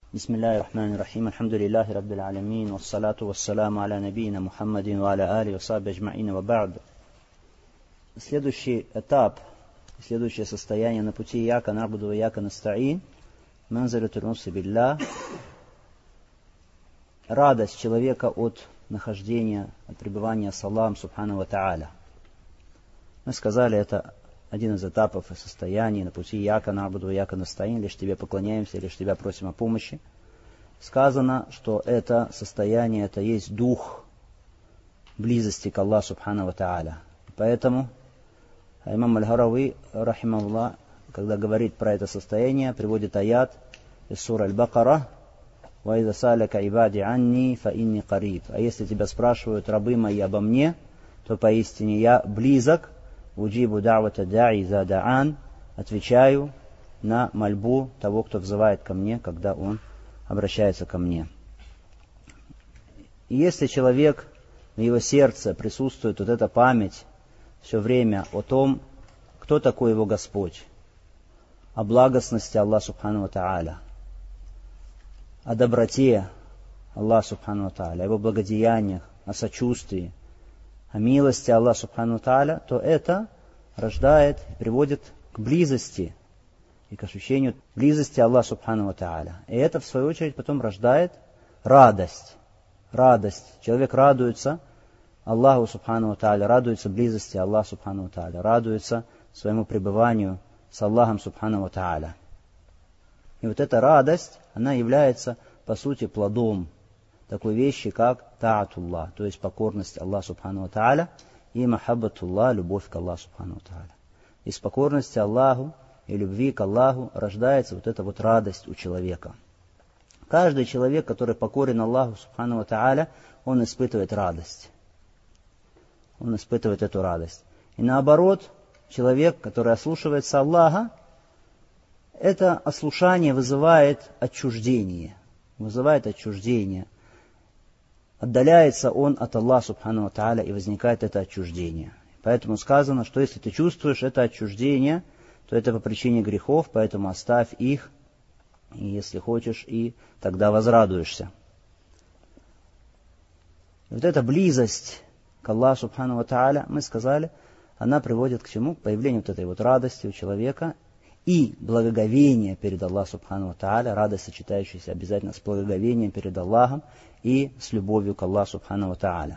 Бисмиллахи рахмани рахим. Альхамдулиллахи раббил алямин. Вассалату вассаламу аля набийна Мухаммадин ва аля али ва сахби аджмаин ва ба'д. Следующий этап, следующее состояние на пути Ияка набуду ва Ияка настаин. Манзилатуль унси биллах. Радость человека от нахождения, от пребывания с Аллахом субхану ва та'аля. Мы сказали, это один из этапов и состояний на пути Ияка набуду ва Ияка настаин. Лишь тебе поклоняемся, лишь тебя просим о помощи. Сказано, что это состояние, это есть дух близости к Аллаху субхану ва та'аля. Поэтому имам Аль-Харави, рахимахуллах, когда говорит про это состояние, приводит аят из суры Аль-Бакара: «Ва иза саляка ибади анни фа инни кариб». А если тебя спрашивают рабы мои обо мне, то поистине я близок. «Уджибу да'вата да'и за да'ан». Отвечаю на мольбу того, кто взывает ко мне, когда он обращается ко мне. И если человек, в его сердце присутствует вот эта память все время о том, кто такой его Господь, о благостности Аллаха субхану ва та'аля, о доброте Аллаха субхану ва та'аля, о его благодеяниях, о сочувствии, о милости Аллаха субхану ва та'аля, то это рождает и приводит к близости и к ощущению близости Аллаха субхану ва та'аля. И это, в свою очередь, потом рождает радость. Радость. Человек радуется Аллаху субхану ва та'аля, радуется близости Аллаха субхану ва та'аля, радуется своему пребыванию с Аллахом субхану ва та'аля. И вот эта радость, она является, по сути, плодом такой вещи, как та'атуллах, то есть покорность Аллаху субхану ва та'аля, и махаббатуллах, любовь к Аллаху субхану ва та'аля. Из покорности Аллаху и любви к Аллаху рождается вот эта вот радость у человека. Каждый человек, который покорен Аллаху субхану ва та'аля, он испытывает радость. Он испытывает эту радость. И наоборот, человек, который ослушивается Аллаха, это ослушание вызывает отчуждение. Вызывает отчуждение. Отдаляется он от Аллаха субхану ва та'аля, и возникает это отчуждение. Поэтому сказано, что если ты чувствуешь это отчуждение, то это по причине грехов, поэтому оставь их, и если хочешь, и тогда возрадуешься. И вот эта близость к Аллаху субхану ва та'аля, мы сказали, она приводит к чему? К появлению вот этой вот радости у человека и благоговения перед Аллахом субхану ва та'аля, радость, сочетающаяся обязательно с благоговением перед Аллахом и с любовью к Аллаху субхану ва та'аля.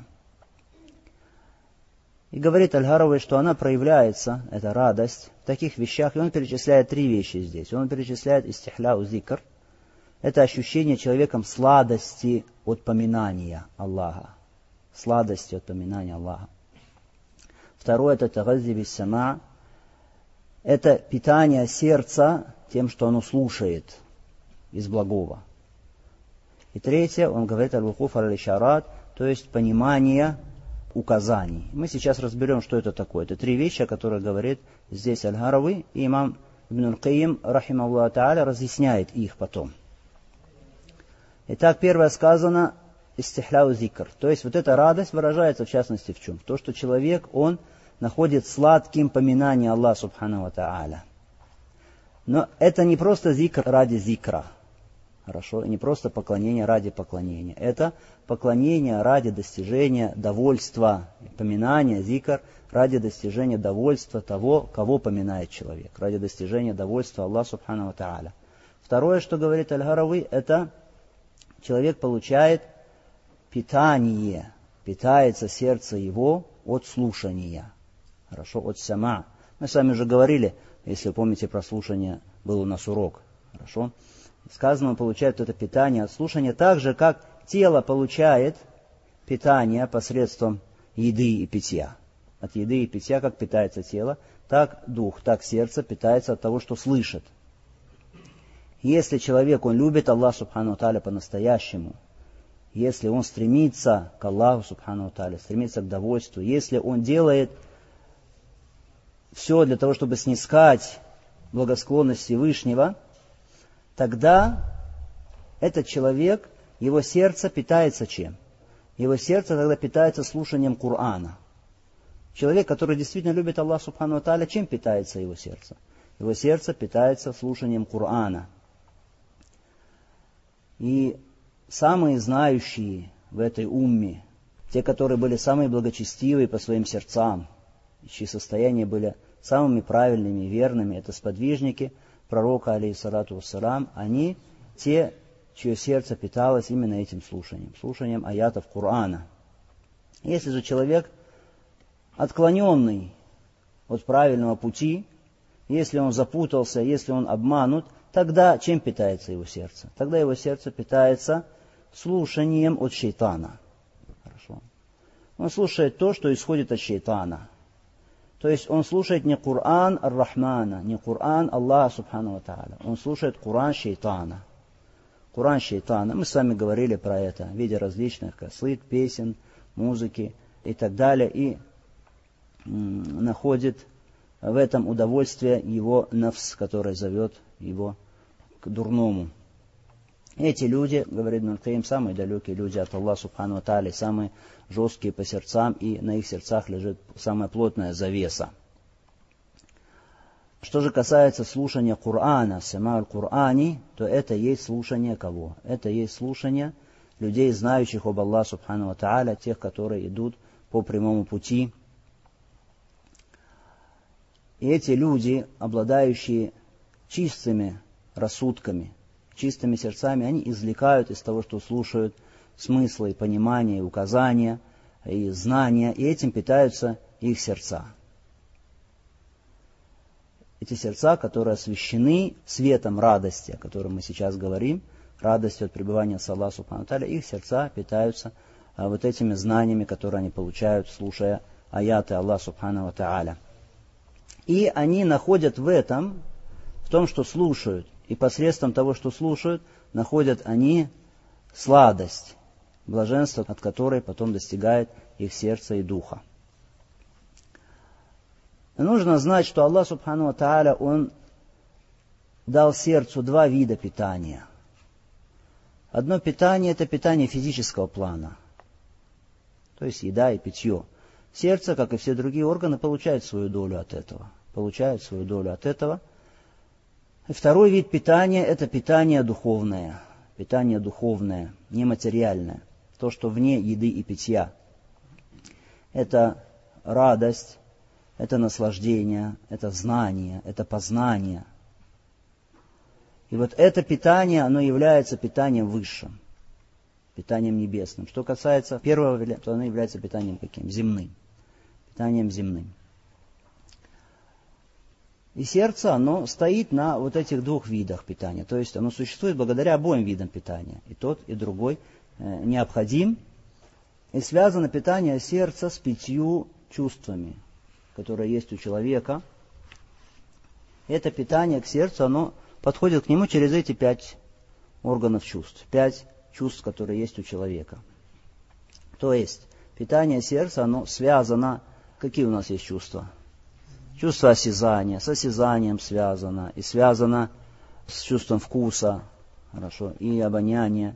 И говорит Аль-Харави, что она проявляется, эта радость, в таких вещах, и он перечисляет три вещи здесь. Он перечисляет истихляу зикр, это ощущение человеком сладости от поминания Аллаха. Сладости от поминания Аллаха. Второе, это тагаззи бис-сама, это питание сердца тем, что оно слушает из благого. И третье, он говорит аль-вукуф аль-ишарат, то есть понимание указаний. Мы сейчас разберем, что это такое. Это три вещи, о которых говорит здесь Аль-Харави, и имам Ибн Аль-Кайим, рахимахуллаху та'аля, разъясняет их потом. Итак, первое сказано истихляу зикр. То есть вот эта радость выражается в частности в чем? В том, что человек, он находит сладким поминание Аллаха субхану ва та'аля. Но это не просто зикр ради зикра. Хорошо, не просто поклонение ради поклонения. Это поклонение ради достижения довольства, поминание, зикр, ради достижения довольства того, кого поминает человек, ради достижения довольства Аллаха субхану ва та'аля. Второе, что говорит Аль-Харави, это человек получает питание, питается сердце его от слушания. Хорошо, от сама. Мы с вами уже говорили, если вы помните про слушание, был у нас урок. Хорошо. Сказано, он получает это питание от слушания, так же, как тело получает питание посредством еды и питья. От еды и питья, как питается тело, так дух, так сердце питается от того, что слышит. Если человек, он любит Аллаха субхану ва та'аля по-настоящему, если он стремится к Аллаху субхану ва та'аля, стремится к довольству, если он делает все для того, чтобы снискать благосклонность Всевышнего, тогда этот человек, его сердце питается чем? Его сердце тогда питается слушанием Корана. Человек, который действительно любит Аллаха субхану ва та'аля, чем питается его сердце? Его сердце питается слушанием Корана. И самые знающие в этой умме, те, которые были самые благочестивые по своим сердцам, чьи состояния были самыми правильными и верными, это сподвижники пророка, алейхиссалату вассалам, они те, чье сердце питалось именно этим слушанием аятов Корана. Если же человек отклоненный от правильного пути, если он запутался, если он обманут, тогда чем питается его сердце? Тогда его сердце питается слушанием от шейтана. Хорошо. Он слушает то, что исходит от шейтана. То есть он слушает не Коран ар-Рахмана, не Коран Аллаха Субхану ва Тааля. Он слушает Коран шейтана. Коран шейтана. Мы с вами говорили про это в виде различных касыт, песен, музыки и так далее. И находит в этом удовольствие его нафс, который зовет его к дурному. Эти люди, говорит Ибн Аль-Каим, самые далекие люди от Аллаха Субхану ва Тааля, самые жесткие по сердцам, и на их сердцах лежит самая плотная завеса. Что же касается слушания Корана, сама аль-Корани, то это есть слушание кого? Это есть слушание людей, знающих об Аллахе Субхану ва Тааля, тех, которые идут по прямому пути. И эти люди, обладающие чистыми рассудками, чистыми сердцами, они извлекают из того, что слушают, смыслы, и понимания, и указания, и знания, и этим питаются их сердца. Эти сердца, которые освящены светом радости, о котором мы сейчас говорим, радостью от пребывания с Аллахом Субхану ва Тааля, их сердца питаются вот этими знаниями, которые они получают, слушая аяты Аллаха Субхану ва Тааля. И они находят в том, что слушают, и посредством того, что слушают, находят они сладость, блаженство, от которой потом достигает их сердца и духа. Нужно знать, что Аллах Субхану ва Тааля, Он дал сердцу два вида питания. Одно питание – это питание физического плана, то есть еда и питье. Сердце, как и все другие органы, получает свою долю от этого. И второй вид питания – это питание духовное, нематериальное, то, что вне еды и питья. Это радость, это наслаждение, это знание, это познание. И вот это питание, оно является питанием высшим, питанием небесным. Что касается первого, то оно является питанием каким? Питанием земным. И сердце, оно стоит на вот этих двух видах питания. То есть оно существует благодаря обоим видам питания. И тот, и другой необходим. И связано питание сердца с 5 чувствами, которые есть у человека. Это питание к сердцу, оно подходит к нему через эти 5 органов чувств. 5 чувств, которые есть у человека. То есть питание сердца, оно связано. Какие у нас есть чувства? Чувство осязания, с осязанием связано, и связано с чувством вкуса, хорошо, и обоняния.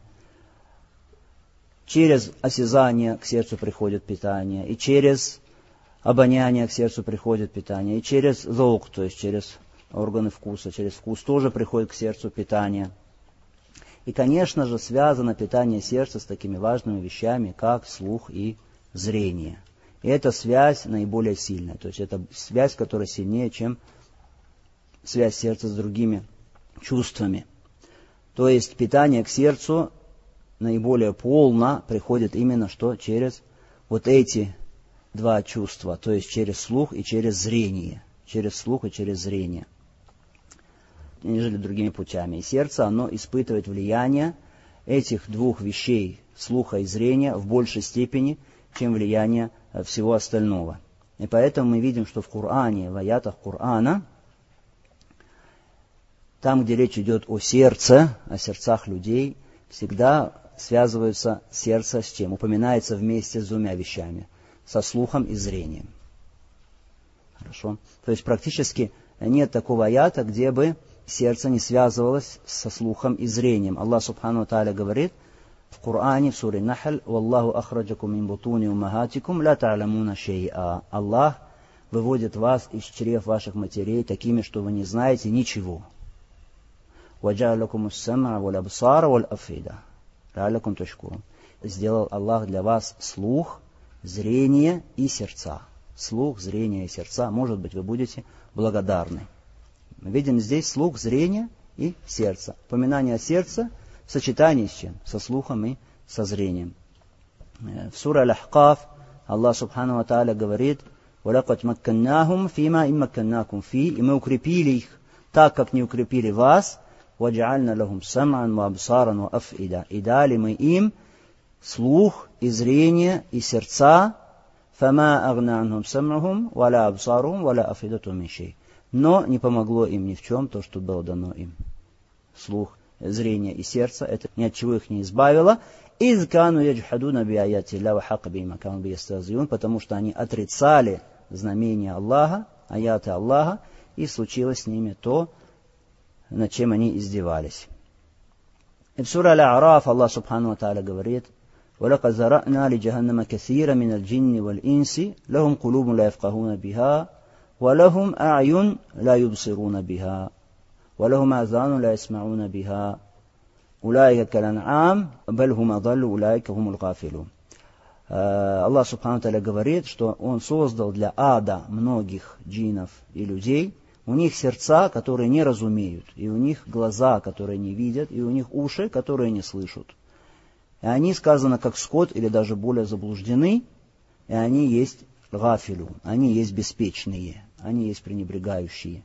Через осязание к сердцу приходит питание, и через обоняние к сердцу приходит питание, и через заук, то есть через органы вкуса, через вкус тоже приходит к сердцу питание. И, конечно же, связано питание сердца с такими важными вещами, как слух и зрение. И эта связь наиболее сильная. То есть это связь, которая сильнее, чем связь сердца с другими чувствами. То есть питание к сердцу наиболее полно приходит именно что? Через вот эти 2 чувства. То есть через слух и через зрение. Нежели другими путями. И сердце, оно испытывает влияние этих 2 вещей, слуха и зрения, в большей степени, чем влияние всего остального. И поэтому мы видим, что в Коране, в аятах Корана, там, где речь идет о сердце, о сердцах людей, всегда связывается сердце с чем? Упоминается вместе с 2 вещами. Со слухом и зрением. Хорошо? То есть практически нет такого аята, где бы сердце не связывалось со слухом и зрением. Аллах Субхану ва Тааля говорит в Коране, в суре Нахль: «Валлаху ахраджакум мин бутуни уммахатикум ла та'ламуна шей'a». Аллах выводит вас из чрев ваших матерей такими, что вы не знаете ничего. وَجَعَلَ لَكُمُ السَّمْعَ وَالْأَبْصَارَ وَالْأَفْئِدَةَ لَعَلَّكُمْ تَشْكُرُونَ. Сделал Аллах для вас слух, зрение и сердца. Слух, зрение и сердца. Может быть, вы будете благодарны. Мы видим здесь слух, зрение и сердце. Упоминание сердца в сочетании с чем? Со слухом и со зрением. В суре Аль-Ахкаф Аллах Субхану ва Тааля говорит: وَلَقَدْ مَكَّنَّاهُمْ فِيمَا إِن مَكَّنَّاكُمْ فِي. И мы укрепили их так, как не укрепили вас. وَجَعَلْنَا لَهُمْ سَمْعًا وَأَبْصَارًا وَأَفْئِدَةً. И дали мы им слух и зрение и сердца. فَمَا أَغْنَى عَنْهُمْ سَمْعُهُمْ وَلَا أَبْصَارُهُمْ وَلَا أَفْئِدَتُهُمْ مِنْ شَيْءٍ. Но не помогло им ни в чем то, что было дано им. Слух, зрение и сердце, это ни от чего их не избавило. إِذْ كَانُوا يَجْحَدُونَ بِآيَاتِ اللَّهِ وَحَاقَ بِهِم مَا كَانُوا بِهِ يَسْتَهْزِئُونَ. Потому что они отрицали знамения Аллаха, аяты Аллаха, и случилось с ними то, над чем они издевались. И в суре Аль-А'раф Аллах Субхану ва Тааля говорит: وَلَقَدْ زَرَعْنَا لِجَهَنَّمَ كَثِيرًا مِنَ الْجِنِّ وَالْإِنسِ لَهُمْ قُلُوبٌ لَا يَفْقَهُونَ بِهَا وَلَهُمْ أَعْيُنٌ لَا يُبْصِرُونَ بِهَا وَلَهُمْ آذَانٌ لَا يَسْمَعُونَ بِهَا أُولَٰئِكَ كَالْأَنْعَامِ بَلْ هُمْ أَضَلُّ أُولَٰئِكَ هُمُ الْغَافِلُونَ. Аллах Субхану ва Тааля говорит, что Он создал для ада многих джиннов и людей. У них сердца, которые не разумеют, и у них глаза, которые не видят, и у них уши, которые не слышат. И они, сказано, как скот, или даже более заблуждены, и они есть гафилю, они есть беспечные, они есть пренебрегающие.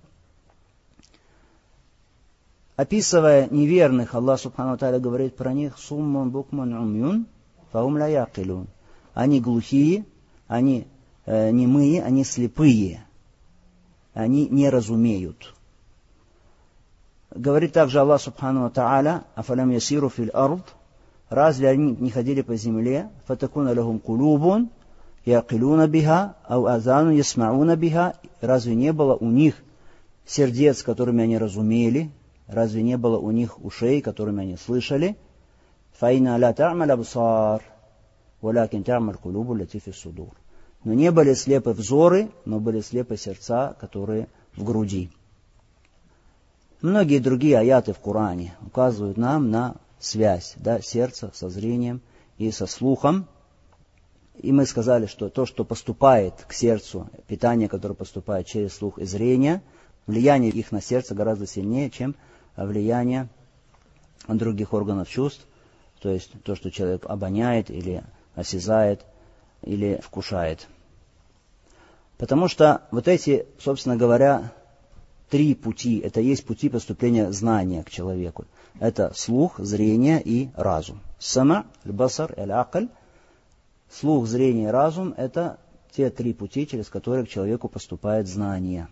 Описывая неверных, Аллах Субхану ва Тааля говорит про них: «Суммун букмун умюн, фаум ла якилун». Они глухие, они немые, они слепые, они не разумеют. Говорит также Аллах Субхану ва Тааля: «Афалям ясиру фил ард». Разве они не ходили по земле? «Фатакуна лахум кулубун якилуна биха, ау азану ясмауна биха». Разве не было у них сердец, которыми они разумели? Разве не было у них ушей, которыми они слышали? «Фаина ла та'маль абсар, валякин та'маль кулубу лати фи судур». Но не были слепы взоры, но были слепы сердца, которые в груди. Многие другие аяты в Коране указывают нам на связь, сердца со зрением и со слухом. И мы сказали, что то, что поступает к сердцу, питание, которое поступает через слух и зрение, влияние их на сердце гораздо сильнее, чем влияние других органов чувств, то есть то, что человек обоняет или осязает, или вкушает. Потому что вот эти, собственно говоря, три пути, это есть пути поступления знания к человеку. Это слух, зрение и разум. Сама, аль-басар, аль-акль. Слух, зрение и разум – это те три пути, через которые к человеку поступает знание.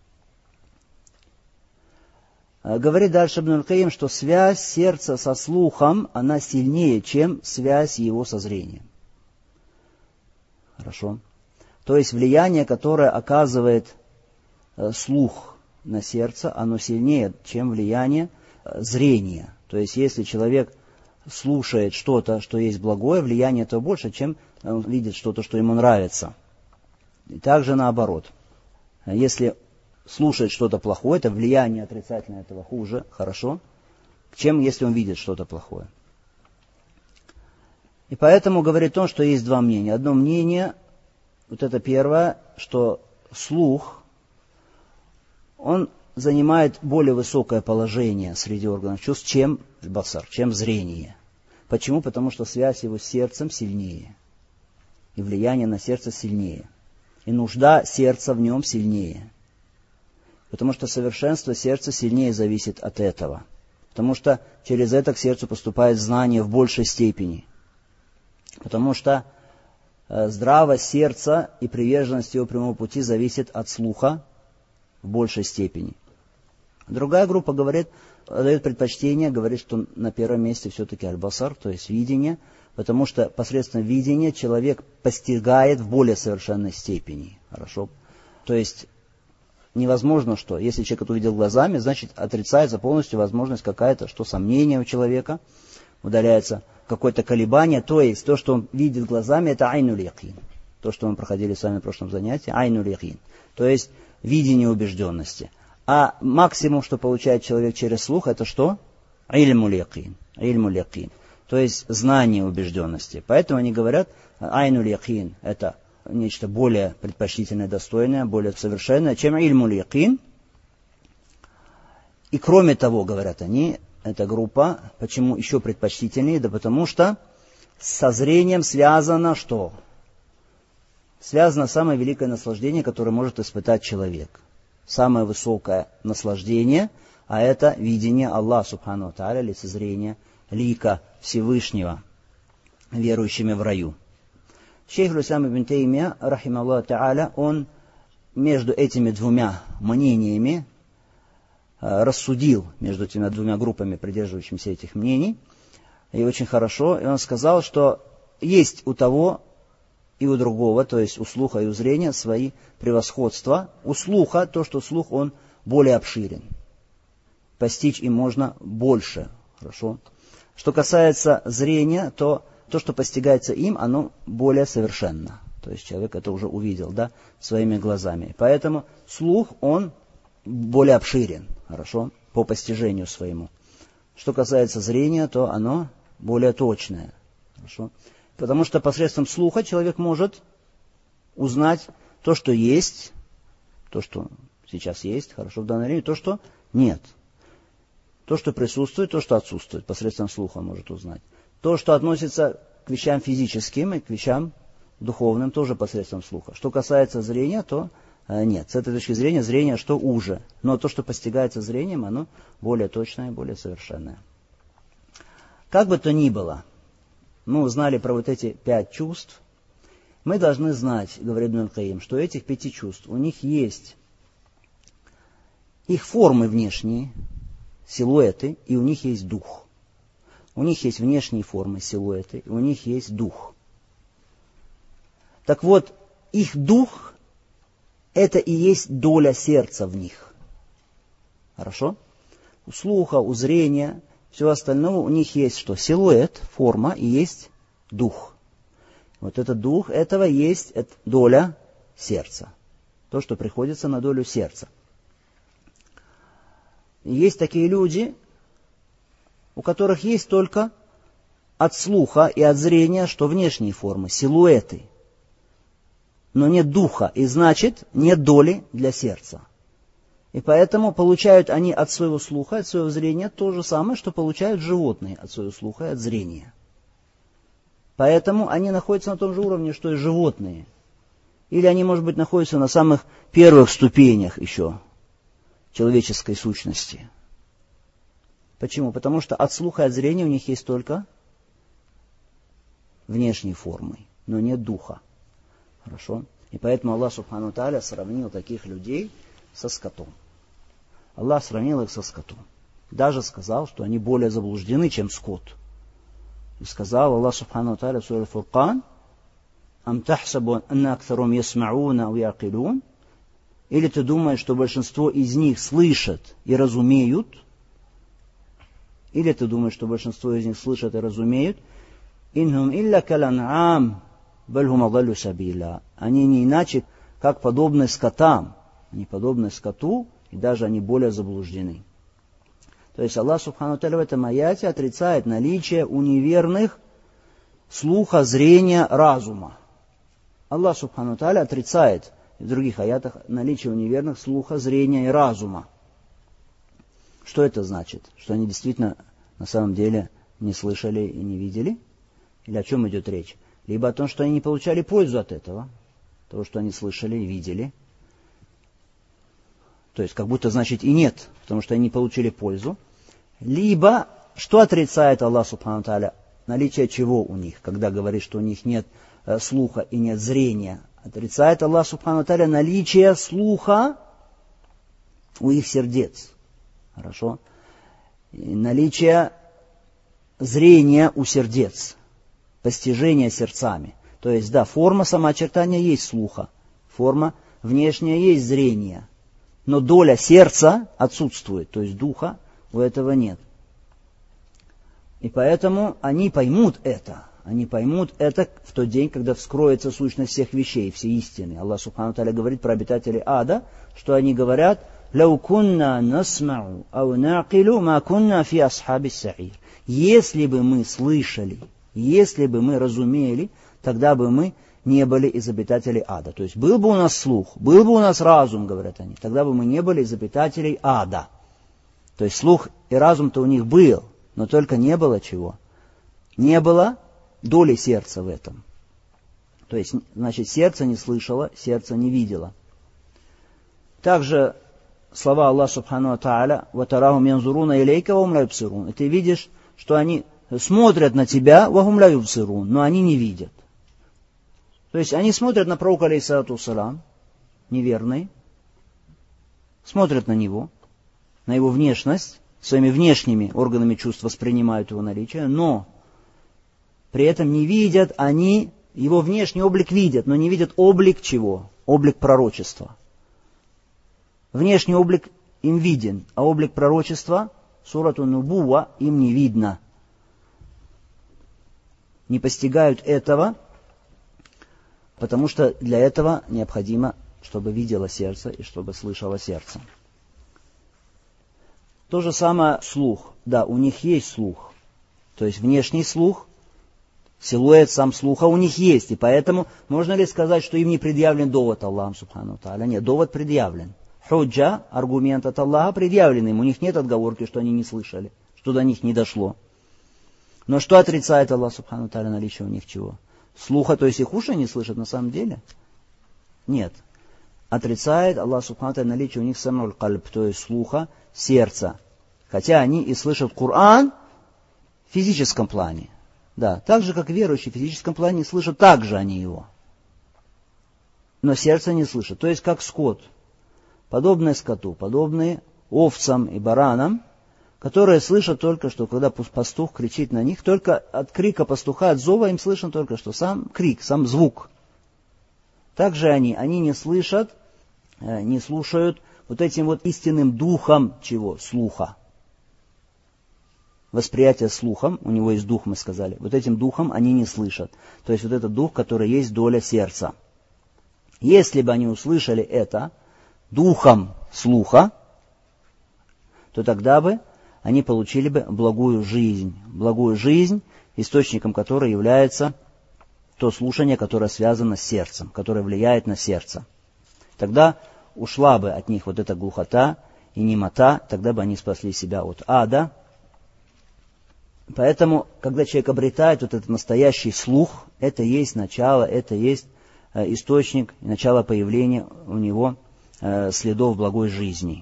Говорит дальше Ибн аль-Кайим, что связь сердца со слухом, она сильнее, чем связь его со зрением. Хорошо. То есть влияние, которое оказывает слух на сердце, оно сильнее, чем влияние зрения. То есть если человек слушает что-то, что есть благое, влияние этого больше, чем он видит что-то, что ему нравится. И также наоборот. Если слушает что-то плохое, это влияние отрицательное этого хуже, хорошо, чем если он видит что-то плохое. И поэтому говорит он, что есть два мнения. Одно мнение, вот это первое, что слух, он занимает более высокое положение среди органов чувств, чем басар, чем зрение. Почему? Потому что связь его с сердцем сильнее. И влияние на сердце сильнее. И нужда сердца в нем сильнее. Потому что совершенство сердца сильнее зависит от этого. Потому что через это к сердцу поступает знание в большей степени. Потому что здравость сердца и приверженность его прямому пути зависит от слуха в большей степени. Другая группа дает предпочтение, говорит, что на первом месте все-таки аль-басар, то есть видение, потому что посредством видения человек постигает в более совершенной степени. Хорошо? То есть невозможно, что если человек это увидел глазами, значит отрицается полностью возможность какая-то, что сомнение у человека, удаляется какое-то колебание, то есть то, что он видит глазами, это айнуль якин. То, что мы проходили с вами в прошлом занятии, айнуль якин. То есть видение убежденности. А максимум, что получает человек через слух, это что? Ильмуль якин. Ильмуль якин. То есть знание убежденности. Поэтому они говорят, айнуль якин, это нечто более предпочтительное, достойное, более совершенное, чем ильмуль якин. И кроме того, говорят они, эта группа, почему еще предпочтительнее? Да потому что со зрением связано что? Связано самое великое наслаждение, которое может испытать человек. Самое высокое наслаждение, а это видение Аллаха Субхану ва Тааля, лицезрение лика Всевышнего, верующими в раю. Шейх аль-Ислам ибн Таймия, рахималлаху тааля, он между этими двумя мнениями рассудил, между этими двумя группами, придерживающимися этих мнений, и очень хорошо, и он сказал, что есть у того и у другого, то есть у слуха и у зрения, свои превосходства. У слуха, то, что слух, он более обширен. Постичь им можно больше. Хорошо. Что касается зрения, то, что постигается им, оно более совершенно. То есть человек это уже увидел, да, своими глазами. Поэтому слух, он более обширен, хорошо, по постижению своему. Что касается зрения, то оно более точное. Хорошо. Потому что посредством слуха человек может узнать то, что есть, то, что сейчас есть, хорошо, в данное время, то, что нет. То, что присутствует, то, что отсутствует, посредством слуха он может узнать. То, что относится к вещам физическим и к вещам духовным, тоже посредством слуха. Что касается зрения, то нет. С этой точки зрения, зрение что уже. Но то, что постигается зрением, оно более точное, более совершенное. Как бы то ни было, мы узнали про вот эти 5 чувств. Мы должны знать, говорит Ибн аль-Каим, что этих 5 чувств, у них есть их формы внешние, силуэты, и у них есть дух. У них есть внешние формы, силуэты, и у них есть дух. Так вот, их дух, это и есть доля сердца в них. Хорошо? У слуха, у зрения, все остальное, у них есть что? Силуэт, форма, и есть дух. Вот этот дух, этого есть доля сердца. То, что приходится на долю сердца. И есть такие люди, у которых есть только от слуха и от зрения, что внешние формы, силуэты. Но нет духа, и значит, нет доли для сердца. И поэтому получают они от своего слуха, от своего зрения то же самое, что получают животные от своего слуха и от зрения. Поэтому они находятся на том же уровне, что и животные. Или они, может быть, находятся на самых первых ступенях еще человеческой сущности. Почему? Потому что от слуха и от зрения у них есть только внешние формы, но нет духа. Хорошо? И поэтому Аллах Субхану ва Тааля сравнил таких людей со скотом. Аллах сравнил их со скотом. Даже сказал, что они более заблуждены, чем скот. И сказал Аллах Субхану ва Тааля в суре Фуркан: «Ам тахсабу анна актарум ясмауна ва яқилун». Или ты думаешь, что большинство из них слышат и разумеют? Или ты думаешь, что большинство из них слышат и разумеют? «Инхум илля калан'ам, бальхум адаллю сабила». Они не иначе, как подобны скотам. Они подобны скоту, и даже они более заблуждены. То есть Аллах Субхану ва Тааля в этом аяте отрицает наличие у неверных слуха, зрения, разума. Аллах Субхану ва Тааля отрицает в других аятах наличие у неверных слуха, зрения и разума. Что это значит? Что они действительно на самом деле не слышали и не видели? Или о чем идет речь? Либо о том, что они не получали пользу от этого, того, что они слышали и видели. То есть, как будто значит и нет, потому что они не получили пользу. Либо, что отрицает Аллах Субхану ва Тааля? Наличие чего у них, когда говорит, что у них нет слуха и нет зрения? Отрицает Аллах Субхану ва Тааля наличие слуха у их сердец. Хорошо? И наличие зрения у сердец. Постижение сердцами. То есть, да, форма самоочертания есть слуха. Форма внешняя есть зрение. Но доля сердца отсутствует. То есть, духа у этого нет. И поэтому они поймут это. Они поймут это в тот день, когда вскроется сущность всех вещей, все истины. Аллах Субхану ва Тааля говорит про обитателей ада, что они говорят: «Лау кунна насмау ау нaqилу ма кунна фи асхаби саир». Если бы мы слышали, если бы мы разумели, тогда бы мы не были из обитателей ада. То есть был бы у нас слух, был бы у нас разум, говорят они, тогда бы мы не были из обитателей ада. То есть слух и разум-то у них был, но только не было чего? Не было доли сердца в этом. То есть, значит, сердце не слышало, сердце не видело. Также слова Аллаха Субхану ва Тааля: «Ватарахум янзуруна илейка ва хум ла юбсирун». И ты видишь, что они смотрят на тебя, ва хум ла юбсирун, но они не видят. То есть они смотрят на пророка алейхиссалату вассалам, неверные, смотрят на него, на его внешность, своими внешними органами чувств воспринимают его наличие, но при этом не видят они, его внешний облик видят, но не видят облик чего? Облик пророчества. Внешний облик им виден, а облик пророчества, сурат ан-Нубуа, им не видно. Не постигают этого, потому что для этого необходимо, чтобы видело сердце и чтобы слышало сердце. То же самое слух. Да, у них есть слух. То есть внешний слух, силуэт сам слуха у них есть. И поэтому можно ли сказать, что им не предъявлен довод Аллаху Субхану Тааля? Нет, довод предъявлен. Худжа, аргумент от Аллаха предъявлен им. У них нет отговорки, что они не слышали, что до них не дошло. Но что отрицает Аллах Субхану Тааля, наличие у них чего? Слуха, то есть их уши не слышат на самом деле? Нет. Отрицает Аллах Субхану Тааля наличие у них самуль кальб, то есть слуха, сердца. Хотя они и слышат Коран в физическом плане. Да, так же, как верующие в физическом плане слышат, так же они его. Но сердце не слышит. То есть, как скот. Подобные скоту, подобные овцам и баранам, которые слышат только что, когда пастух кричит на них, только от крика пастуха, от зова им слышен только что сам крик, сам звук. Также они не слышат, не слушают вот этим вот истинным духом чего? Слуха. Восприятие слухом, у него есть дух, мы сказали, вот этим духом они не слышат. То есть вот этот дух, который есть доля сердца. Если бы они услышали это духом слуха, то тогда бы они получили бы благую жизнь. Благую жизнь, источником которой является то слушание, которое связано с сердцем, которое влияет на сердце. Тогда ушла бы от них вот эта глухота и немота, тогда бы они спасли себя от ада. Поэтому, когда человек обретает вот этот настоящий слух, это есть начало, это есть источник, начало появления у него следов благой жизни.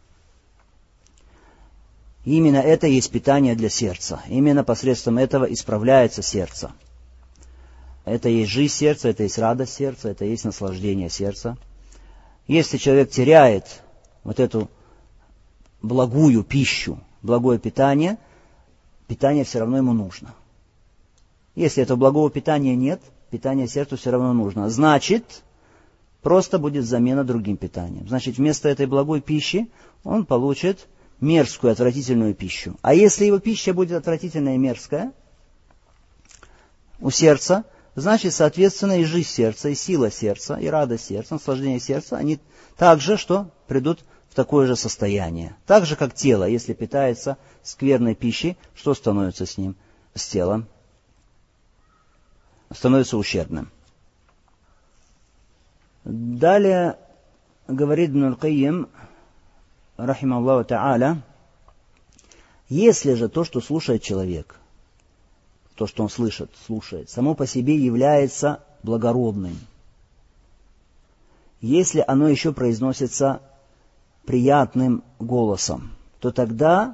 Именно это есть питание для сердца. Именно посредством этого исправляется сердце. Это есть жизнь сердца, это есть радость сердца, это есть наслаждение сердца. Если человек теряет вот эту благую пищу, благое питание, питание все равно ему нужно. Если этого благого питания нет, питание сердцу все равно нужно. Значит, просто будет замена другим питанием. Значит, вместо этой благой пищи он получит мерзкую, отвратительную пищу. А если его пища будет отвратительная и мерзкая у сердца, значит, соответственно, и жизнь сердца, и сила сердца, и радость сердца, наслаждение сердца, они также что? Придут в такое же состояние. Так же, как тело, если питается скверной пищей, что становится с ним, с телом? Становится ущербным. Далее говорит Ибн аль-Кайим, рахимахуллаху та'аля, если же то, что слушает человек, то, что он слышит, слушает, само по себе является благородным, если оно еще произносится приятным голосом, то тогда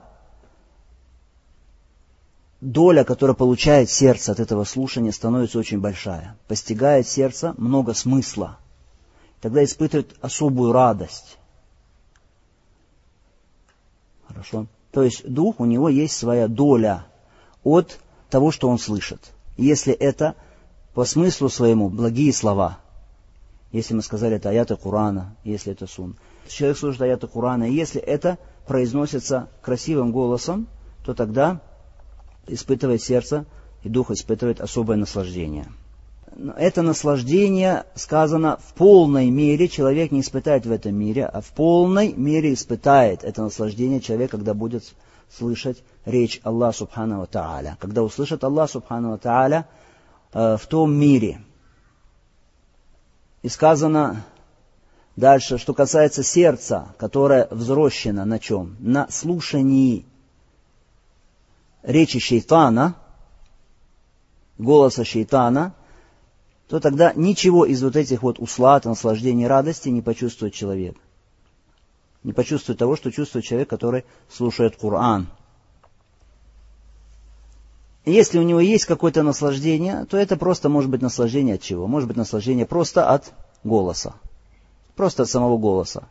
доля, которую получает сердце от этого слушания, становится очень большая. Постигает сердце много смысла. Тогда испытывает особую радость. Хорошо. То есть дух, у него есть своя доля от того, что он слышит. Если это по смыслу своему благие слова, если мы сказали, это аяты Корана, если это сунна. Человек слушает аяты Корана, и если это произносится красивым голосом, то тогда испытывает сердце, и дух испытывает особое наслаждение. это наслаждение сказано в полной мере, человек не испытает в этом мире, а в полной мере испытает это наслаждение человек, когда будет слышать речь Аллаха Субхану ва Тааля. Когда услышит Аллах Субхану ва Тааля в том мире. И сказано дальше, что касается сердца, которое взрощено на чем? На слушании речи шейтана, голоса шейтана, то тогда ничего из вот этих вот услад, наслаждений, радости не почувствует человек. Не почувствует того, что чувствует человек, который слушает Коран. И если у него есть какое-то наслаждение, то это просто может быть наслаждение от чего? Может быть наслаждение просто от голоса. Просто от самого голоса.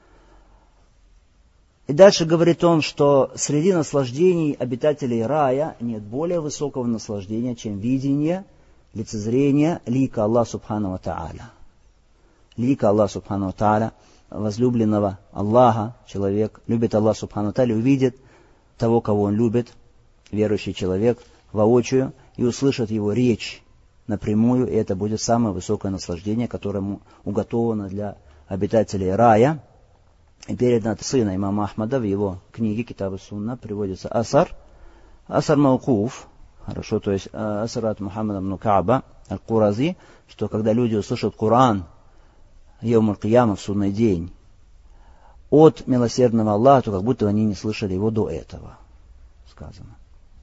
И дальше говорит он, что среди наслаждений обитателей рая нет более высокого наслаждения, чем видение, лицезрение лика Аллаха Субхану ва Тааля. Лика Аллаха Субхану ва Тааля, возлюбленного Аллаха, человек любит Аллаха Субхану ва Тааля, увидит того, кого он любит, верующий человек, воочию, и услышит его речь напрямую, и это будет самое высокое наслаждение, которое уготовано для обитателей рая. И передано от сына имама Ахмада в его книге Китаб ас-Сунна приводится асар маукуф, хорошо, то есть асар от Мухаммада ибн Кааба аль-Курази, что когда люди услышат Коран Йаум аль-Кияма в судный день от милосердного Аллаха, то как будто они не слышали его до этого, сказано.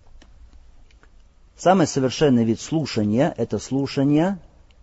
Самый совершенный вид слушания – это слушание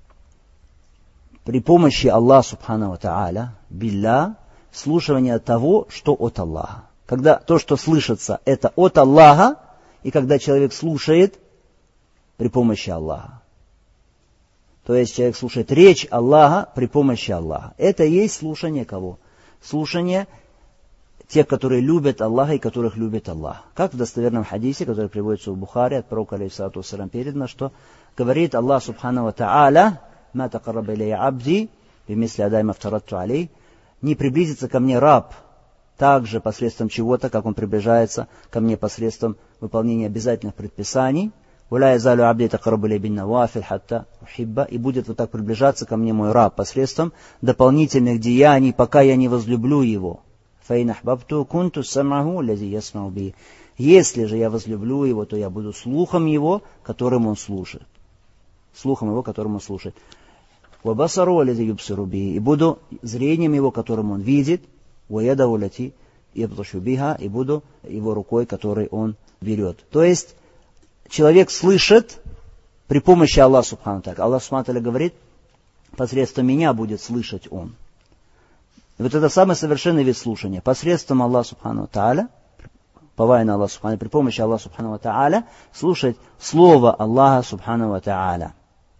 при помощи Аллаха Субхану ва Тааля, билля, слушание того, что от Аллаха. Когда то, что слышится, это от Аллаха, и когда человек слушает при помощи Аллаха. То есть человек слушает речь Аллаха при помощи Аллаха. Это и есть слушание кого? Слушание тех, которые любят Аллаха и которых любит Аллах. Как в достоверном хадисе, который приводится в Бухари, от пророка алейхиссалату вассалям передано, что говорит Аллах Субхану ва Тааля: «Ма такарраба илейя абди бимисли адай ма афтарадту алей». Не приблизится ко мне раб также посредством чего-то, как он приближается ко мне посредством выполнения обязательных предписаний. «Валя язалю абди такаррабу илейя бин навафиль хатта ухибба». И будет вот так приближаться ко мне мой раб посредством дополнительных деяний, пока я не возлюблю его. «Фаин ахбабту кунту самаху лази ясмау би». Если же я возлюблю его, то я буду слухом его, которым он слушает. Слухом его, которым он слушает. «Вабасару лази юбсиру би». И буду зрением его, которым он видит. «Ваядаху лати ябташу биха». И буду его рукой, которой он берет. То есть человек слышит при помощи Аллаха Субхану Тааля. Аллах Субхану Тааля говорит: посредством меня будет слышать он. И вот это самый совершенный вид слушания. Посредством Аллаха Субхану Тааля, уповая на Аллаха Субхану, при помощи Аллаха Субхану Тааля, слушать слово Аллаха Субхану Тааля.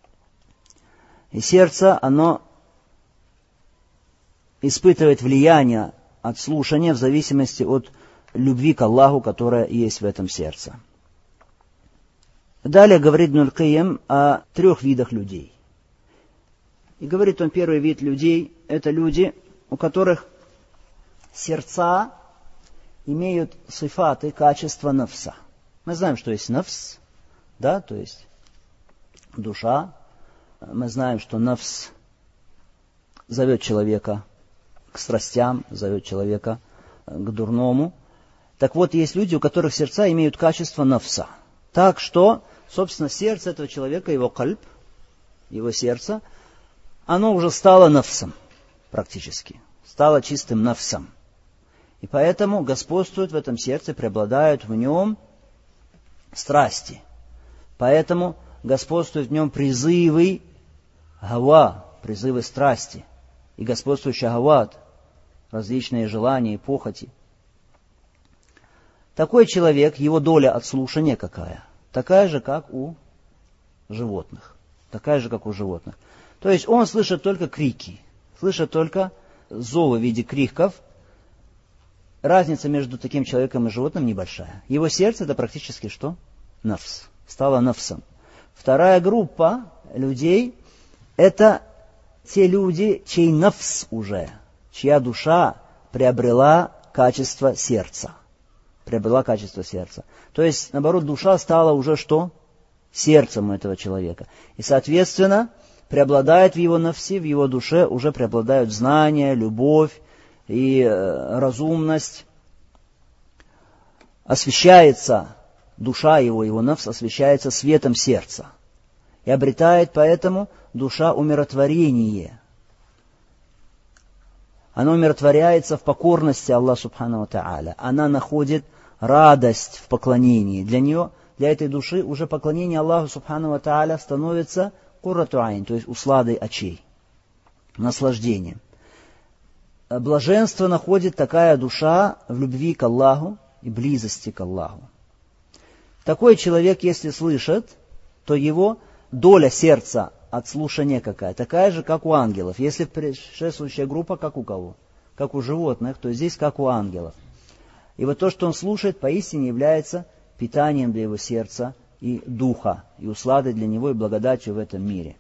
И сердце, оно испытывает влияние от слушания в зависимости от любви к Аллаху, которая есть в этом сердце. Далее говорит Ибн аль-Кайим о 3 видах людей. И говорит он, первый вид людей – это люди, у которых сердца имеют сифаты, качества нафса. Мы знаем, что есть нафс, да, то есть душа. Мы знаем, что нафс зовет человека к страстям, зовет человека к дурному. Так вот, есть люди, у которых сердца имеют качество нафса. Так что, собственно, сердце этого человека, его кальб, его сердце, оно уже стало нафсом практически. Стало чистым нафсом. И поэтому господствуют в этом сердце, преобладают в нем страсти. Поэтому господствуют в нем призывы гава, призывы страсти. И господствует шахават, различные желания и похоти. Такой человек, его доля от слушания какая? Такая же, как у животных. Такая же, как у животных. То есть он слышит только крики, слышит только зовы в виде криков. Разница между таким человеком и животным небольшая. Его сердце это практически что? Нафс. Стало нафсом. Вторая группа людей это те люди, чей нафс уже, чья душа приобрела качество сердца. Приобрела качество сердца. То есть, наоборот, душа стала уже что? сердцем этого человека. И, соответственно, преобладает в его нафсе, в его душе уже преобладают знания, любовь и разумность. Освещается душа его нафс освещается светом сердца. И обретает поэтому душа умиротворение. Она умиротворяется в покорности Аллаху Субхану ва Тааля. Она находит радость в поклонении. Для этой души уже поклонение Аллаху Субхану ва Тааля становится куррату айн, то есть усладой очей, наслаждением. Блаженство находит такая душа в любви к Аллаху и близости к Аллаху. Такой человек, если слышит, то его доля сердца от слушания какая? Такая же, как у ангелов. Если предшествующая группа, как у кого? Как у животных, то здесь как у ангелов. И вот то, что он слушает, поистине является питанием для его сердца и духа, и усладой для него, и благодатью в этом мире.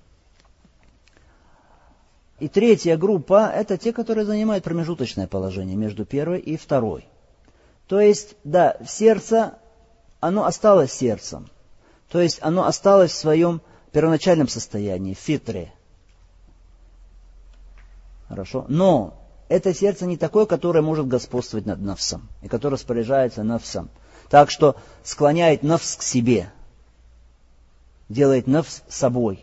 И третья группа – это те, которые занимают промежуточное положение между первой и второй. То есть, да, сердце, оно осталось сердцем. То есть, оно осталось в своем первоначальном состоянии, в фитре. Хорошо? Но это сердце не такое, которое может господствовать над нафсом, и которое распоряжается нафсом. Так что склоняет нафс к себе, делает нафс собой,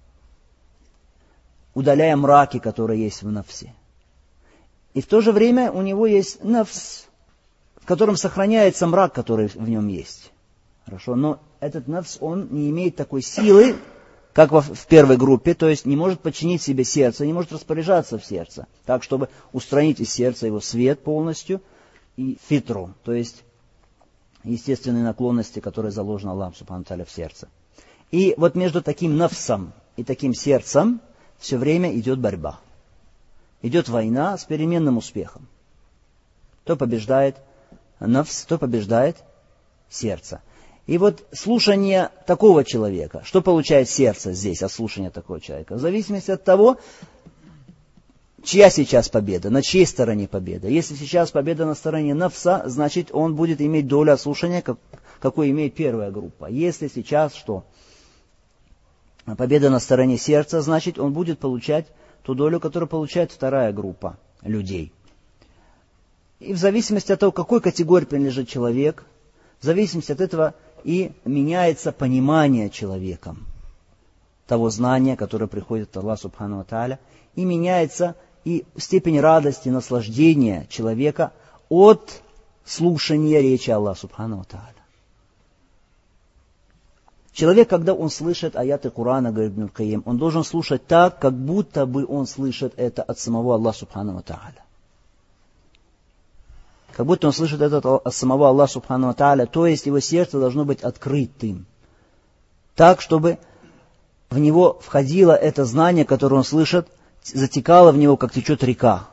удаляя мраки, которые есть в нафсе. И в то же время у него есть нафс, в котором сохраняется мрак, который в нем есть. Хорошо? Но этот нафс, он не имеет такой силы, как в первой группе, то есть не может подчинить себе сердце, не может распоряжаться в сердце, так, чтобы устранить из сердца его свет полностью и фитру, то есть естественные наклонности, которые заложены Аллахом Субхану ва Тааля в сердце. И вот между таким нафсом и таким сердцем все время идет борьба. Идет война с переменным успехом. То побеждает нафс, то побеждает сердце. И вот слушание такого человека, что получает сердце здесь от слушания такого человека? В зависимости от того, чья сейчас победа, на чьей стороне победа. Если сейчас победа на стороне нафса, значит он будет иметь долю от слушания, какую имеет первая группа. Если сейчас что? Победа на стороне сердца, значит он будет получать ту долю, которую получает вторая группа людей. И в зависимости от того, к какой категории принадлежит человек, в зависимости от этого и меняется понимание человеком того знания, которое приходит от Аллаха Субхану ва Тааля, и меняется и степень радости, наслаждения человека от слушания речи Аллаха Субхану ва Тааля. Человек, когда он слышит аяты Корана, говорит Ибн аль-Кайим, он должен слушать так, как будто бы он слышит это от самого Аллаха Субхану ва Тааля. Как будто он слышит это от самого Аллаха Субхану ва Тааля, то есть его сердце должно быть открытым. Так, чтобы в него входило это знание, которое он слышит, затекало в него, как течет река.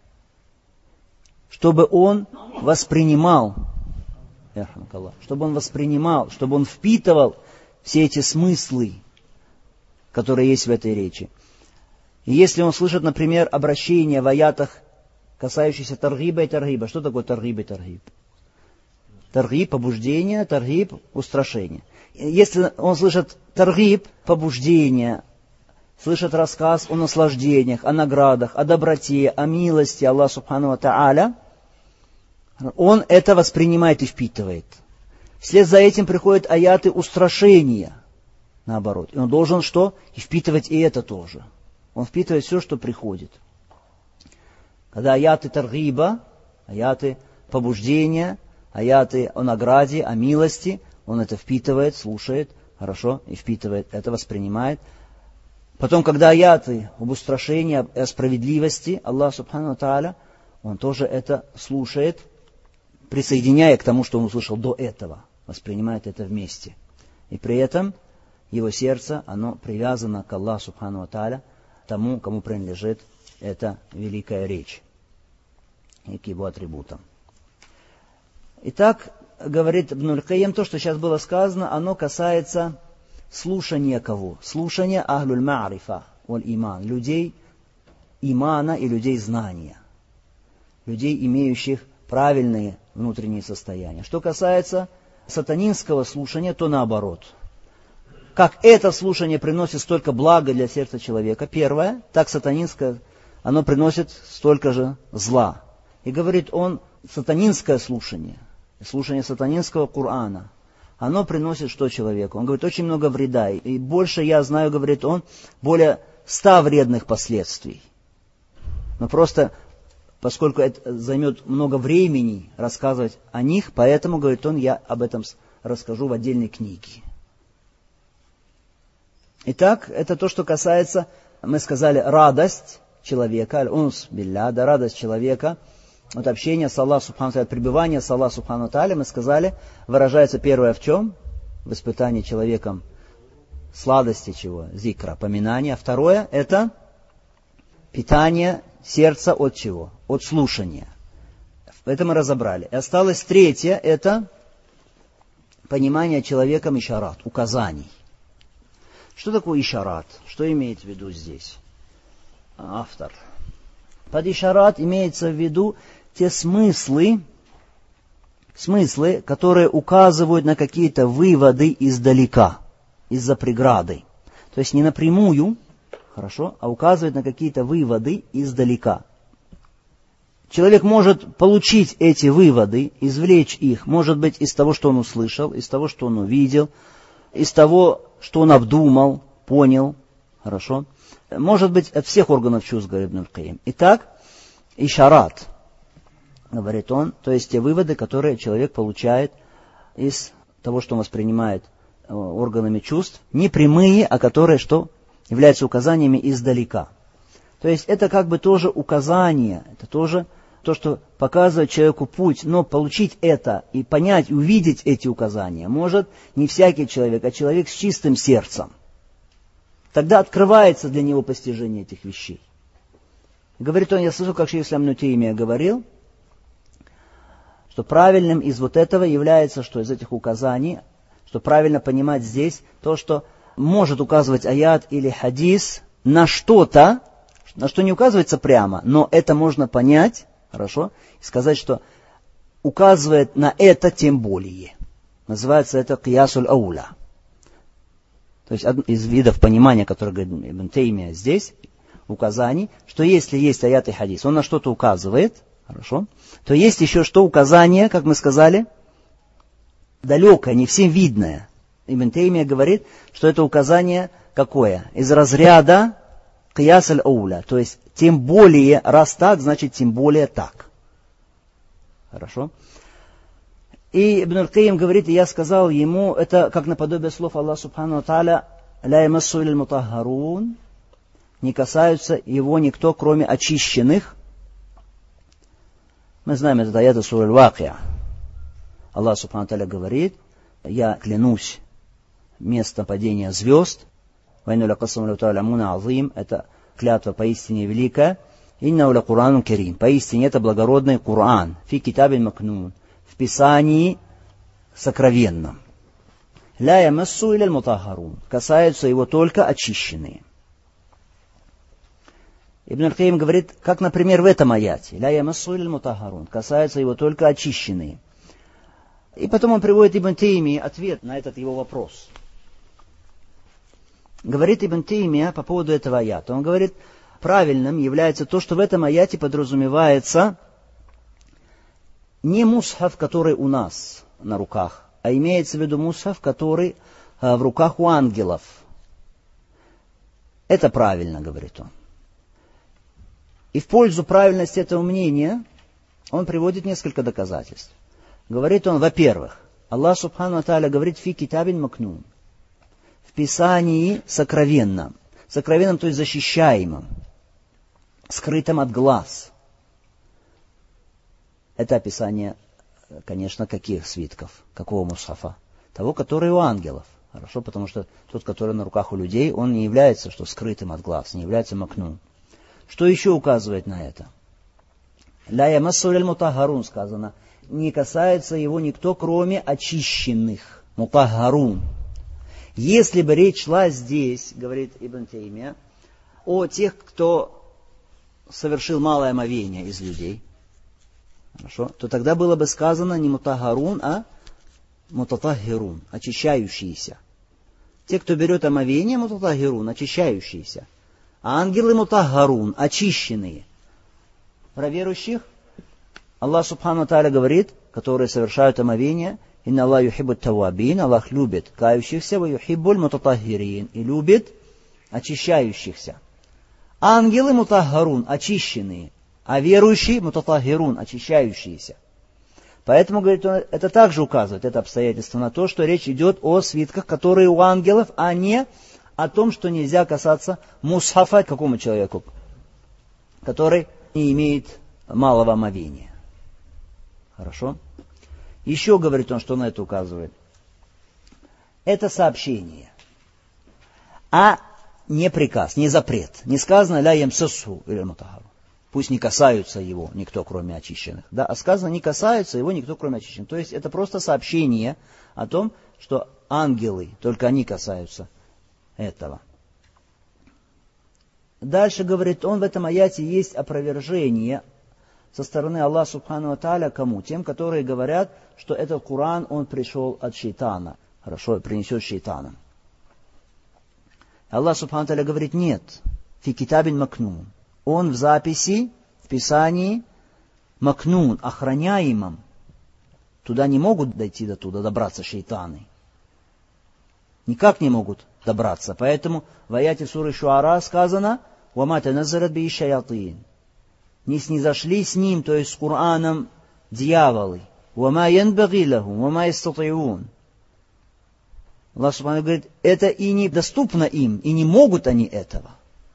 Чтобы он воспринимал, чтобы он впитывал все эти смыслы, которые есть в этой речи. И если он слышит, например, обращение в аятах, касающиеся таргиба и таргиба. Что такое таргиб и таргиб? Таргиб – побуждение, таргиб – устрашение. Если он слышит таргиб – побуждение, слышит рассказ о наслаждениях, о наградах, о доброте, о милости Аллаха Субхану ва Тааля, он это воспринимает и впитывает. Вслед за этим приходят аяты устрашения, наоборот. И он должен что? И впитывать и это тоже. Он впитывает все, что приходит. Когда аяты таргиба, аяты побуждения, аяты о награде, о милости, он это впитывает, слушает, хорошо, и впитывает, это воспринимает. Потом, когда аяты об устрашении, о справедливости Аллаха Субхану ва Тааля, он тоже это слушает, присоединяя к тому, что он услышал до этого, воспринимает это вместе. И при этом его сердце, оно привязано к Аллаху Субхану ва Тааля, тому, кому принадлежит эта великая речь и к его атрибутам. Итак, говорит Ибн аль-Кайим, то, что сейчас было сказано, оно касается слушания кого? Слушания ахлюль ма'рифа валь иман, людей имана и людей знания, людей, имеющих правильные внутренние состояния. Что касается сатанинского слушания, то наоборот. как это слушание приносит столько блага для сердца человека, первое, так сатанинское, оно приносит столько же зла. И говорит он, сатанинское слушание сатанинского Корана, оно приносит что человеку? Он говорит, очень много вреда. И больше я знаю, говорит он, более 100 вредных последствий. Но просто, поскольку это займет много времени рассказывать о них, поэтому, говорит он, я об этом расскажу в отдельной книге. Итак, это то, что касается, мы сказали, радость человека, аль-унс билля, да, радость человека, от общения с Аллахом Субхану Тааля, пребывание с Аллахом Субхану Тааля, мы сказали, выражается первое в чем? В испытании человеком сладости чего? Зикра, поминания. Второе, это питание сердца от чего? От слушания. Это мы разобрали. И осталось третье, это понимание человеком ишарат, указаний. Что такое ишарат? Что имеет в виду здесь автор? Под ишарат имеется в виду те смыслы, которые указывают на какие-то выводы издалека, из-за преграды. То есть не напрямую, хорошо, а указывают на какие-то выводы издалека. Человек может получить эти выводы, извлечь их, может быть, из того, что он услышал, из того, что он увидел, из того, что он обдумал, понял, хорошо. Может быть, от всех органов чувств, говорит Ибн аль-Каим. Итак, ишарат, говорит он, то есть те выводы, которые человек получает из того, что он воспринимает органами чувств, не прямые, а которые, что являются указаниями издалека. То есть это как бы тоже указание, это тоже то, что показывает человеку путь, но получить это и понять, и увидеть эти указания может не всякий человек, а человек с чистым сердцем. Тогда открывается для него постижение этих вещей. Говорит он, я слышал, как шейх ислам Ибн Теймия говорил, что правильным из вот этого является, что из этих указаний, что правильно понимать здесь то, что может указывать аят или хадис на что-то, на что не указывается прямо, но это можно понять, хорошо, и сказать, что указывает на это тем более. Называется это киясуль ауля. То есть один из видов понимания, который говорит Ибн Теймия здесь, указаний, что если есть аят и хадис, он на что-то указывает, хорошо, то есть еще что указание, как мы сказали, далекое, не всем видное. Ибн Теймия говорит, что это указание какое? Из разряда кияс аль-ауля, то есть тем более, раз так, значит тем более так. Хорошо? И Ибн аль-Каим говорит, и я сказал ему, это как наподобие слов Аллаха Субхану Тааля, ля ямассу иль мутаххарун, не касаются его никто, кроме очищенных. Мы знаем этот аят из суры Аль-Вакия. Аллах Субхану Тааля говорит, я клянусь местом падения звезд, это клятва поистине великая, иннау ля Куранун карим, поистине это благородный Куран, фи китабин макнун, в Писании сокровенном. Ля ямассу иляль мутаххарун, касаются его только очищенные. Ибн аль-Каим говорит, как, например, в этом аяте, ля ямассу иляль мутаххарун, касаются его только очищенные. И потом он приводит Ибн Теймии ответ на этот его вопрос. Говорит Ибн Теймия по поводу этого аята. Он говорит, правильным является то, что в этом аяте подразумевается не мусхаф, который у нас на руках, а имеется в виду мусхаф, который в руках у ангелов. Это правильно, говорит он. И в пользу правильности этого мнения он приводит несколько доказательств. Говорит он, во-первых, Аллах Субхану Тааля говорит фи китабин макнун, в Писании сокровенном. Сокровенном, то есть защищаемом, скрытом от глаз. Это описание, конечно, каких свитков, какого мусхафа? Того, который у ангелов. Хорошо, потому что тот, который на руках у людей, он не является что скрытым от глаз, не является макнун. Что еще указывает на это? Ля ямассу иляль мутаххарун сказано. Не касается его никто, кроме очищенных. Мутаххарун. Если бы речь шла здесь, говорит Ибн Теймия, о тех, кто совершил малое омовение из людей, хорошо, то тогда было бы сказано не мутаххарун, а мутатаххирун, очищающиеся. Те, кто берет омовение, мутатахирун, очищающиеся. А ангелы мутахарун, очищенные. Про верующих Аллах Субхану Тааля говорит, которые совершают омовение, инна Аллах юхиббут тавабин, Аллах любит кающихся, ва юхиббуль мутатахирин, и любит очищающихся. Ангелы мутахарун, очищенные, а верующие мутатахирун, очищающиеся. Поэтому, говорит он, это также указывает, это обстоятельство, на то, что речь идет о свитках, которые у ангелов, а не о том, что нельзя касаться мусхафа какому человеку, который не имеет малого омовения. Хорошо? Еще говорит он, что на это указывает. Это сообщение, а не приказ, не запрет. Не сказано ля ямсасху или мутахару. Пусть не касаются его никто, кроме очищенных. Да? А сказано, не касаются его никто, кроме очищенных. То есть это просто сообщение о том, что ангелы, только они касаются этого. Дальше, говорит он, в этом аяте есть опровержение со стороны Аллаха Субхану ва Тааля кому? Тем, которые говорят, что этот Коран, он пришел от шейтана. Хорошо, принесет шейтана. Аллах Субхану ва Тааля говорит, нет, фи китабин макнун. Он в записи, в писании, макнун, охраняемом. Туда не могут дойти до туда, добраться шейтаны. Никак не могут добраться. Поэтому в аяте суры Шуара сказано, «Вама таназзалат бихи шаятин». Не снизошли с ним, то есть с Кораном, дьяволы. «Вама янбаги лахум, вама ястатиун». Аллах Субхану говорит, это и не доступно им, и не могут они этого.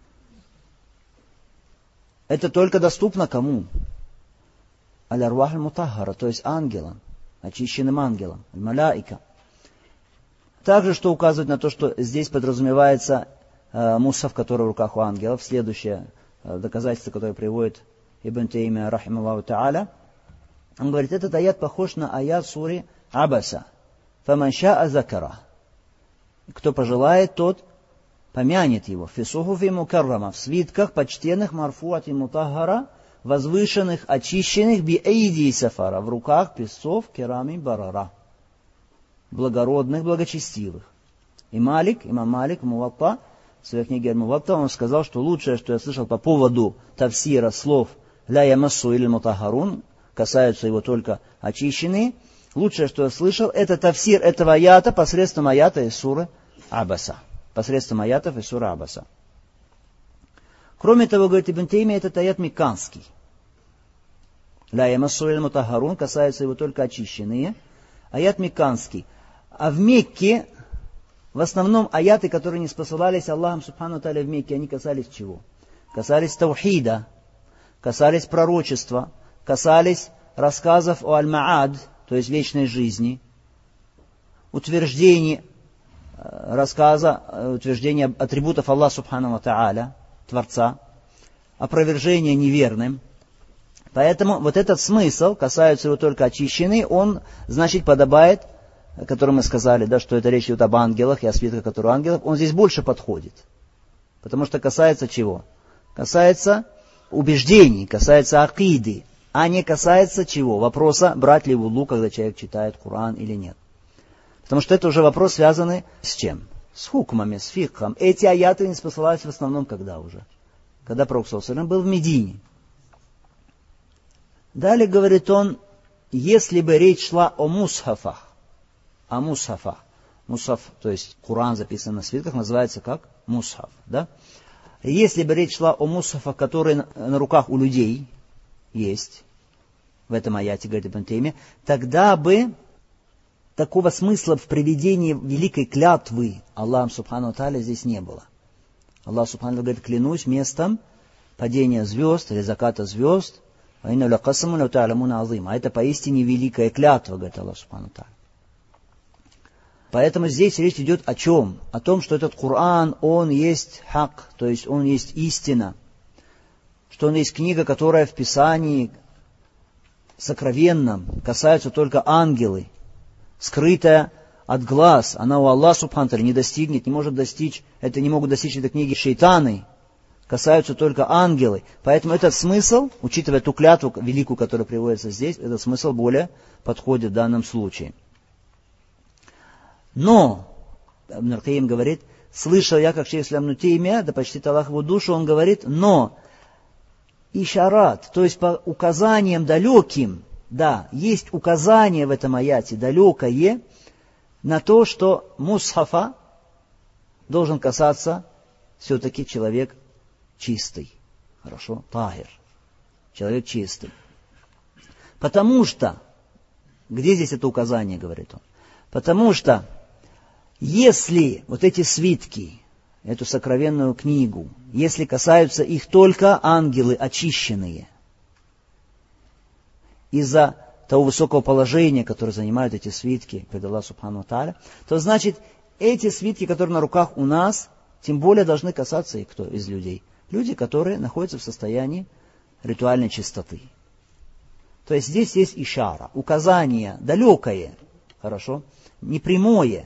Это только доступно кому? Аль-Арвах аль-Мутаххара, то есть ангелам, очищенным ангелам, аль-Маляика. Также, что указывает на то, что здесь подразумевается мусхаф, который в руках у ангелов. Следующее доказательство, которое приводит Ибн Таймия, рахималлаху та'аля. Он говорит, этот аят похож на аят сури Абаса. «Фаман ша'a закара». Кто пожелает, тот помянет его. «Фи сухуфи мукаррама», в свитках почтенных, марфуат и мутаххара, возвышенных, очищенных, би эйди сафара, в руках песцов керами барара, благородных, благочестивых. И имам Малик, Муватта, в своей книге Аль-Муватта, он сказал, что лучшее, что я слышал по поводу тафсира слов «ля ямассу» или «мутахарун», касаются его только очищенные, лучшее, что я слышал, это тафсир этого аята посредством аята из суры Абаса. Посредством аятов из суры Абаса. Кроме того, говорит Ибн Таймия, этот аят мекканский. «Ля ямассу» или «мутахарун», касаются его только очищенные. Аят мекканский. А в Мекке, в основном аяты, которые не спосылались Аллахом Субхану Тааля в Мекке, они касались чего? Касались таухида, касались пророчества, касались рассказов о аль-Ма'ад, то есть вечной жизни, утверждения атрибутов Аллаха Субхану Тааля, Творца, опровержения неверным. Поэтому вот этот смысл, касается его только очищенные, он, значит, подобает, о котором мы сказали, да, что это речь идет об ангелах и о свитках, которые у ангелов, он здесь больше подходит. Потому что касается чего? Касается убеждений, касается акиды, а не касается чего? Вопроса, брать ли вуду, когда человек читает Коран или нет. Потому что это уже вопрос, связанный с чем? С хукмами, с фикхом. Эти аяты не спосылались в основном когда уже? Когда Пророк саллаллаху алейхи ва саллям был в Медине. Далее говорит он, если бы речь шла о мусхафах, мусхаф, то есть Коран записан на свитках, называется как мусхаф, да? Если бы речь шла о мусхафах, которые на руках у людей есть, в этом аяте, говорит Ибн Таймия, тогда бы такого смысла в приведении великой клятвы Аллахом Субхану Тааля здесь не было. Аллах Субхану Тааля говорит, клянусь местом падения звезд или заката звезд, а это поистине великая клятва, говорит Аллах Субхану Тааля. Поэтому здесь речь идет о чем? О том, что этот Коран, он есть хак, то есть он есть истина. Что он есть книга, которая в Писании сокровенном касаются только ангелы, скрытая от глаз. Она у Аллаха Субхану Тааля не достигнет, не может достичь, это не могут достичь этой книги шейтаны, касаются только ангелы. Поэтому этот смысл, учитывая ту клятву великую, которая приводится здесь, этот смысл более подходит в данном случае. Но Ибн аль-Кайим говорит, слышал я, как шейх ислам Ибн Теймия, да почтит Аллах его душу, он говорит, но ишарат, то есть по указаниям далеким, да, есть указание в этом аяте далекое на то, что мусхафа должен касаться все-таки человек чистый. Хорошо? Тахир. Человек чистый. Потому что, где здесь это указание, говорит он? Потому что, если вот эти свитки, эту сокровенную книгу, если касаются их только ангелы очищенные, из-за того высокого положения, которое занимают эти свитки пред Аллахом Субхану ва Тааля, то значит, эти свитки, которые на руках у нас, тем более должны касаться их кто из людей? Люди, которые находятся в состоянии ритуальной чистоты. То есть здесь есть ишара, указание далекое, хорошо, непрямое.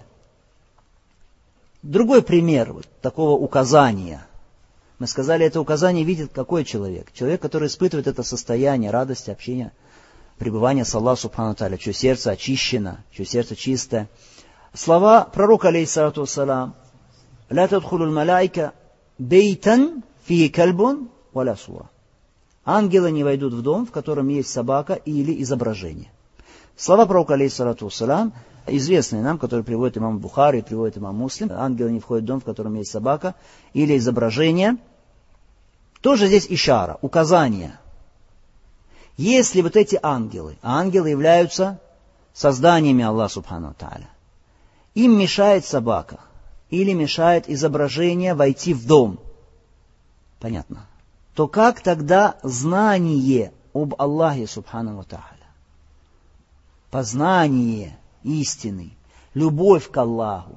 Другой пример вот такого указания. Мы сказали, это указание видит какой человек? Человек, который испытывает это состояние радости, общения, пребывания с Аллахом Субхану ва Тааля, чье сердце очищено, чье сердце чистое. Слова пророка, алейхиссалату вассалам, «Ла тадхулул малайка бейтан фии кальбун валя сура». Ангелы не войдут в дом, в котором есть собака или изображение. Слова пророка, алейхиссалату вассалам, известные нам, которые приводит имам Бухари и приводит имам Муслим. Ангелы не входят в дом, в котором есть собака или изображение. Тоже здесь ишара, указание. Если вот эти ангелы, а ангелы являются созданиями Аллаха Субхану ва Тааля, им мешает собака или мешает изображение войти в дом, понятно, то как тогда знание об Аллахе Субхану ва Тааля? Познание истины, любовь к Аллаху,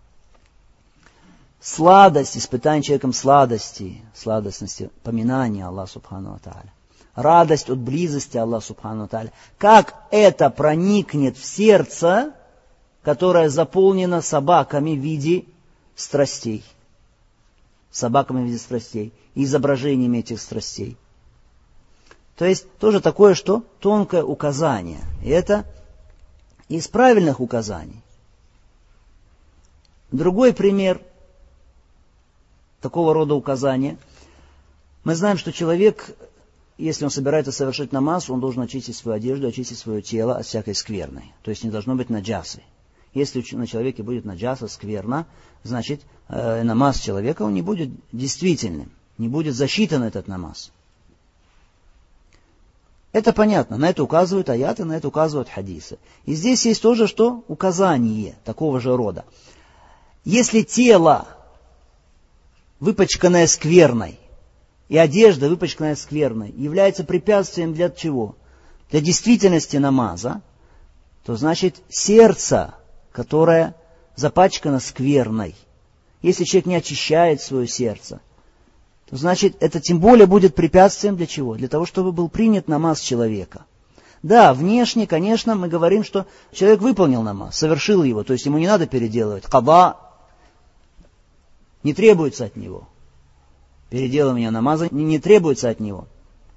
сладость, испытание человеком сладости, сладостности, поминания Аллаха Субхану ва Тааля, радость от близости Аллаха Субхану ва Тааля. Как это проникнет в сердце, которое заполнено собаками в виде страстей? Собаками в виде страстей, изображениями этих страстей. То есть тоже такое, что тонкое указание. И это из правильных указаний. Другой пример такого рода указания. Мы знаем, что человек, если он собирается совершить намаз, он должен очистить свою одежду, очистить свое тело от всякой скверны. То есть не должно быть наджасы. Если на человеке будет наджаса, скверна, значит намаз человека он не будет действительным, не будет засчитан этот намаз. Это понятно, на это указывают аяты, на это указывают хадисы. И здесь есть тоже что? Указание такого же рода. Если тело, выпачканное скверной, и одежда, выпачканная скверной, является препятствием для чего? Для действительности намаза, то значит сердце, которое запачкано скверной, если человек не очищает свое сердце, то значит это тем более будет препятствием для чего? Для того, чтобы был принят намаз человека. Да, внешне, конечно, мы говорим, что человек выполнил намаз, совершил его, то есть ему не надо переделывать. Када не требуется от него. Переделывание намаза не требуется от него.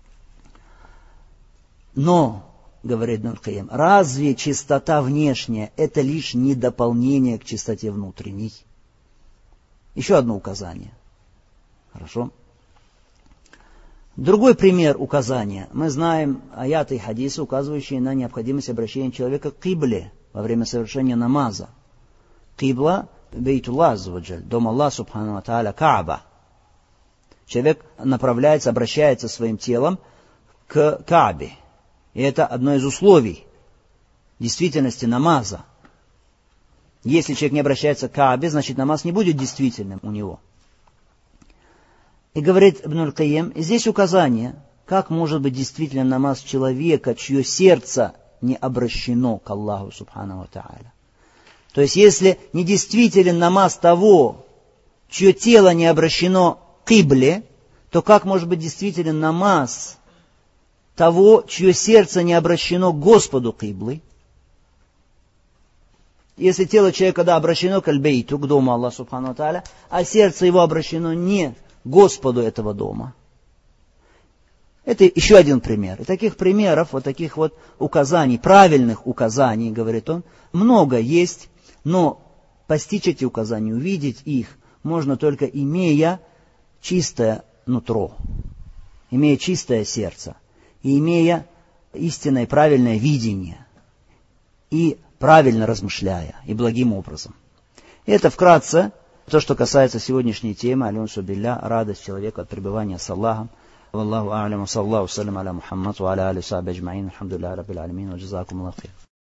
Но, говорит Ибн аль-Кайим, разве чистота внешняя это лишь не дополнение к чистоте внутренней? Еще одно указание. Хорошо? Другой пример указания. Мы знаем аяты и хадисы, указывающие на необходимость обращения человека к кибле во время совершения намаза. Кибла — Бейтуллах аззаваджаль, дом Аллаха Субхану ва Тааля, Кааба. Человек направляется, обращается своим телом к Каабе. И это одно из условий действительности намаза. Если человек не обращается к Каабе, значит намаз не будет действительным у него. И говорит Ибн аль-Кайим, здесь указание, как может быть действительно намаз человека, чье сердце не обращено к Аллаху Субхану ва Тааля. То есть, если не действителен намаз того, чье тело не обращено к кибле, то как может быть действителен намаз того, чье сердце не обращено к Господу киблы? Если тело человека, да, обращено к аль-бейту, к дому Аллаха Субхану ва Тааля, а сердце его обращено не Господу этого дома. Это еще один пример. И таких примеров, вот таких указаний, правильных указаний, говорит он, много есть, но постичь эти указания, увидеть их можно только имея чистое нутро, имея чистое сердце, и имея истинное и правильное видение, и правильно размышляя, и благим образом. И это вкратце то, что касается сегодняшней темы, алюнсу билля, радость человека от пребывания с Аллахом. Валлаху а'лям, саллаху салям аля Мухаммад, ва аля али сахби аджмаин, алхамдулиллахи раббил алямин, ва джазакум Аллаху хейр.